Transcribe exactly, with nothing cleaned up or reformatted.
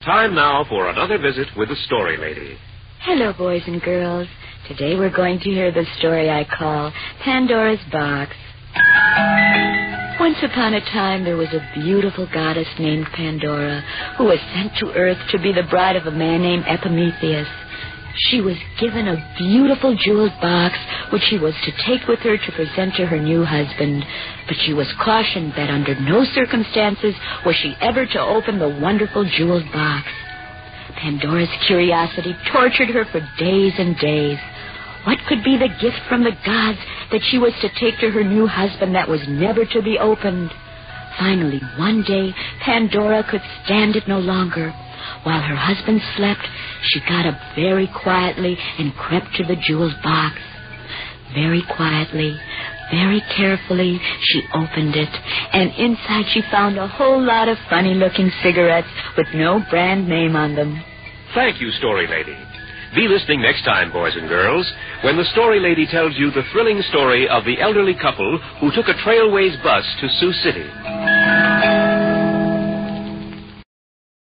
Time now for another visit with the Story Lady. Hello, boys and girls. Today we're going to hear the story I call Pandora's Box. Once upon a time, there was a beautiful goddess named Pandora who was sent to Earth to be the bride of a man named Epimetheus. She was given a beautiful jeweled box which she was to take with her to present to her new husband. But she was cautioned that under no circumstances was she ever to open the wonderful jeweled box. Pandora's curiosity tortured her for days and days. What could be the gift from the gods that she was to take to her new husband that was never to be opened? Finally, one day, Pandora could stand it no longer. While her husband slept, she got up very quietly and crept to the jeweled box. Very quietly, very carefully, she opened it, and inside she found a whole lot of funny-looking cigarettes with no brand name on them. Thank you, Story Lady. Be listening next time, boys and girls, when the Story Lady tells you the thrilling story of the elderly couple who took a Trailways bus to Sioux City.